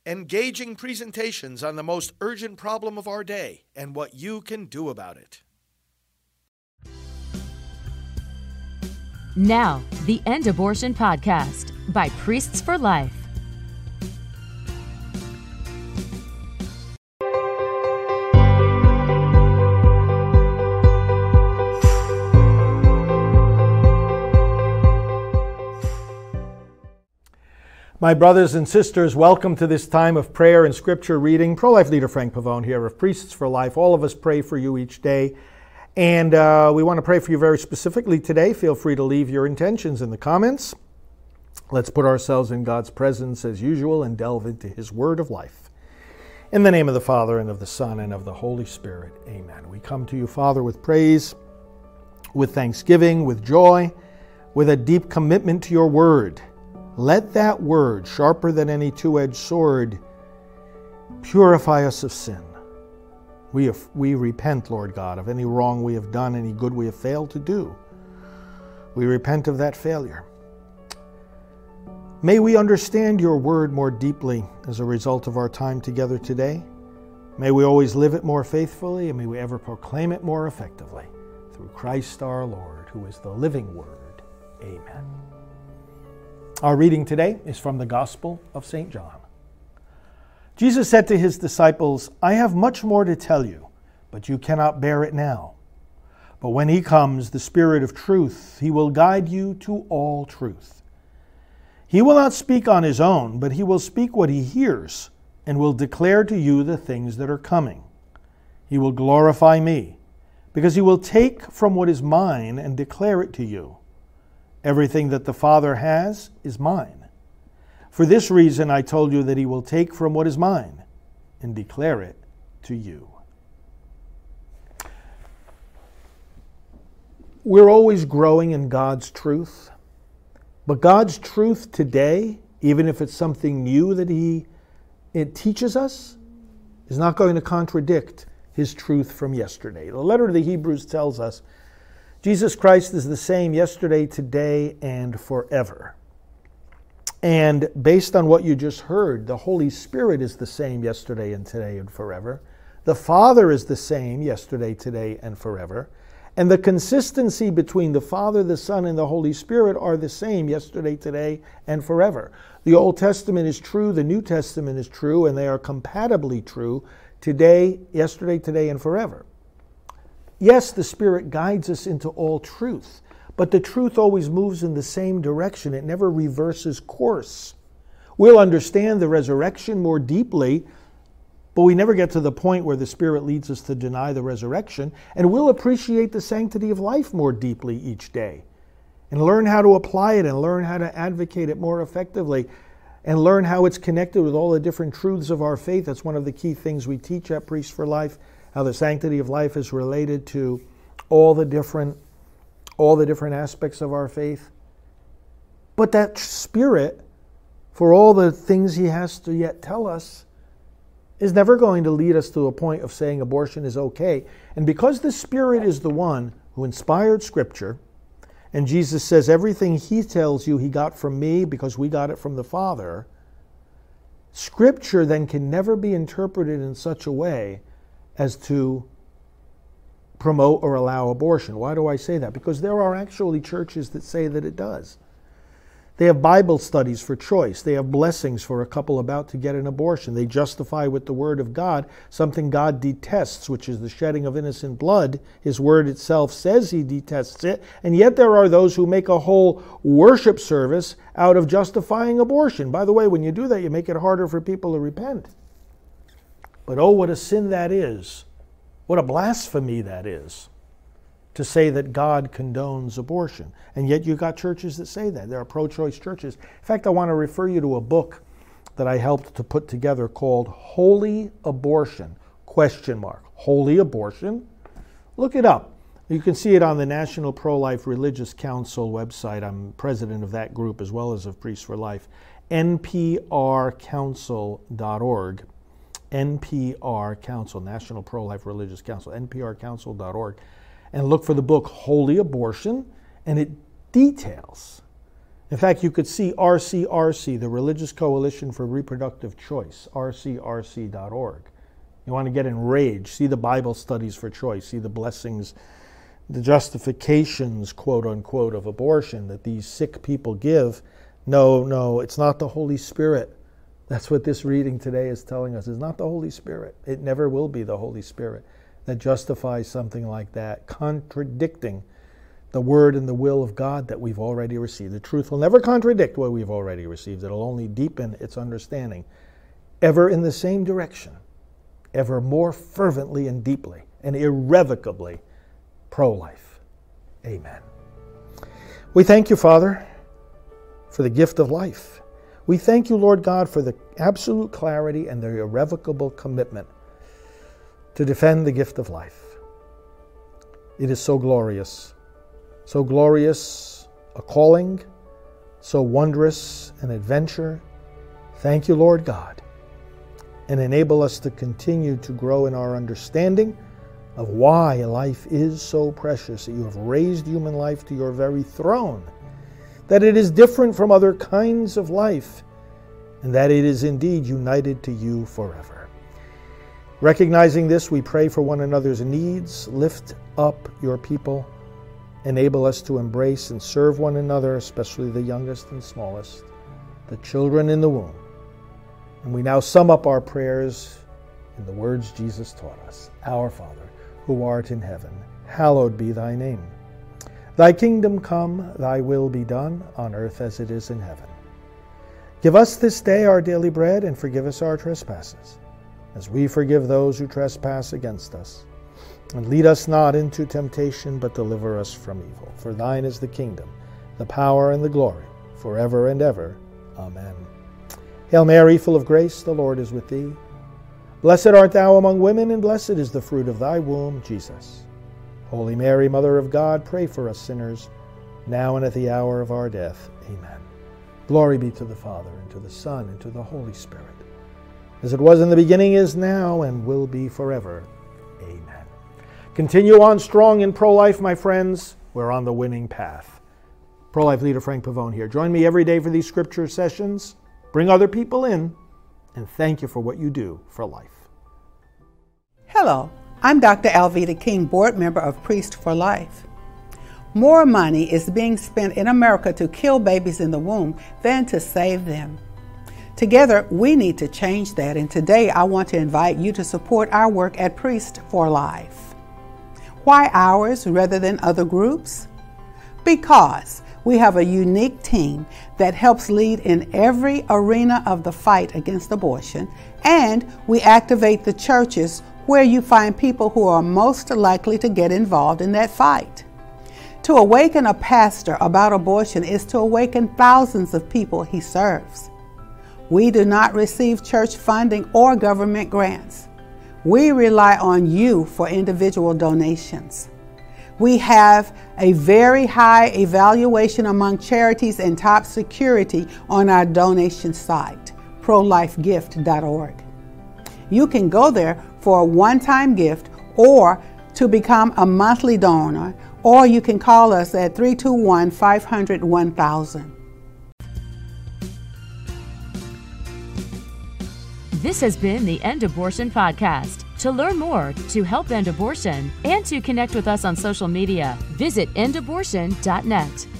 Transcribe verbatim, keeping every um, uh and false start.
engaging presentations on the most urgent problem of our day and what you can do about it. Now, the End Abortion Podcast by Priests for Life. My brothers and sisters, welcome to this time of prayer and scripture reading. Pro-life leader Frank Pavone here of Priests for Life. All of us pray for you each day. And uh, we want to pray for you very specifically today. Feel free to leave your intentions in the comments. Let's put ourselves in God's presence as usual and delve into His word of life. In the name of the Father, and of the Son, and of the Holy Spirit, amen. We come to you, Father, with praise, with thanksgiving, with joy, with a deep commitment to your word. Let that word, sharper than any two-edged sword, purify us of sin. We, have, we repent, Lord God, of any wrong we have done, any good we have failed to do. We repent of that failure. May we understand your word more deeply as a result of our time together today. May we always live it more faithfully, and may we ever proclaim it more effectively. Through Christ our Lord, who is the living word. Amen. Our reading today is from the Gospel of Saint John. Jesus said to his disciples, "I have much more to tell you, but you cannot bear it now. But when he comes, the Spirit of truth, he will guide you to all truth. He will not speak on his own, but he will speak what he hears, and will declare to you the things that are coming. He will glorify me, because he will take from what is mine and declare it to you. Everything that the Father has is mine. For this reason I told you that he will take from what is mine and declare it to you." We're always growing in God's truth, but God's truth today, even if it's something new that he it teaches us, is not going to contradict his truth from yesterday. The letter to the Hebrews tells us Jesus Christ is the same yesterday, today, and forever. And based on what you just heard, the Holy Spirit is the same yesterday and today and forever. The Father is the same yesterday, today, and forever. And the consistency between the Father, the Son, and the Holy Spirit are the same yesterday, today, and forever. The Old Testament is true, the New Testament is true, and they are compatibly true today, yesterday, today, and forever. Yes, the Spirit guides us into all truth, but the truth always moves in the same direction. It never reverses course. We'll understand the resurrection more deeply, but we never get to the point where the Spirit leads us to deny the resurrection, and we'll appreciate the sanctity of life more deeply each day, and learn how to apply it, and learn how to advocate it more effectively, and learn how it's connected with all the different truths of our faith. That's one of the key things we teach at Priests for Life, how the sanctity of life is related to all the different, all the different aspects of our faith. But that Spirit, for all the things he has to yet tell us, is never going to lead us to a point of saying abortion is okay. And because the Spirit is the one who inspired Scripture, and Jesus says everything he tells you he got from me because we got it from the Father, Scripture then can never be interpreted in such a way as to promote or allow abortion. Why do I say that? Because there are actually churches that say that it does. They have Bible studies for choice. They have blessings for a couple about to get an abortion. They justify with the Word of God something God detests, which is the shedding of innocent blood. His Word itself says he detests it. And yet there are those who make a whole worship service out of justifying abortion. By the way, when you do that, you make it harder for people to repent. But oh, what a sin that is. What a blasphemy that is, to say that God condones abortion. And yet you've got churches that say that. There are pro-choice churches. In fact, I want to refer you to a book that I helped to put together called Holy Abortion, question mark. Holy Abortion? Look it up. You can see it on the National Pro-Life Religious Council website. I'm president of that group as well as of Priests for Life. N P R council dot org. N P R Council, National Pro-Life Religious Council, N P R council dot org. And look for the book Holy Abortion, and it details In fact, you could see R C R C, the Religious Coalition for Reproductive Choice, R C R C dot org. You want to get enraged, see the Bible studies for choice, see the blessings, the justifications, quote unquote, of abortion that these sick people give. No, no, it's not the Holy Spirit. That's what this reading today is telling us. It's not the Holy Spirit. It never will be the Holy Spirit that justifies something like that, contradicting the word and the will of God that we've already received. The truth will never contradict what we've already received. It'll only deepen its understanding, ever in the same direction, ever more fervently and deeply and irrevocably pro-life. Amen. We thank you, Father, for the gift of life. We thank you, Lord God, for the absolute clarity and the irrevocable commitment to defend the gift of life. It is so glorious, so glorious a calling, so wondrous an adventure. Thank you, Lord God, and enable us to continue to grow in our understanding of why life is so precious, that you have raised human life to your very throne, that it is different from other kinds of life, and that it is indeed united to you forever. Recognizing this, we pray for one another's needs. Lift up your people. Enable us to embrace and serve one another, especially the youngest and smallest, the children in the womb. And we now sum up our prayers in the words Jesus taught us. Our Father, who art in heaven, hallowed be thy name. Thy kingdom come, thy will be done, on earth as it is in heaven. Give us this day our daily bread, and forgive us our trespasses, as we forgive those who trespass against us. And lead us not into temptation, but deliver us from evil. For thine is the kingdom, the power, and the glory, forever and ever. Amen. Hail Mary, full of grace, the Lord is with thee. Blessed art thou among women, and blessed is the fruit of thy womb, Jesus. Holy Mary, Mother of God, pray for us sinners, now and at the hour of our death. Amen. Glory be to the Father, and to the Son, and to the Holy Spirit, as it was in the beginning, is now, and will be forever. Amen. Continue on strong in pro-life, my friends. We're on the winning path. Pro-life leader Frank Pavone here. Join me every day for these scripture sessions. Bring other people in, and thank you for what you do for life. Hello, I'm Doctor Alveda King, board member of Priest for Life. More money is being spent in America to kill babies in the womb than to save them. Together, we need to change that, and today I want to invite you to support our work at Priest for Life. Why ours rather than other groups? Because we have a unique team that helps lead in every arena of the fight against abortion, and we activate the churches where you find people who are most likely to get involved in that fight. To awaken a pastor about abortion is to awaken thousands of people he serves. We do not receive church funding or government grants. We rely on you for individual donations. We have a very high evaluation among charities and top security on our donation site, pro life gift dot org. You can go there for a one-time gift or to become a monthly donor, or you can call us at three two one, five hundred, one thousand. This has been the End Abortion Podcast. To learn more, to help end abortion, and to connect with us on social media, visit end abortion dot net.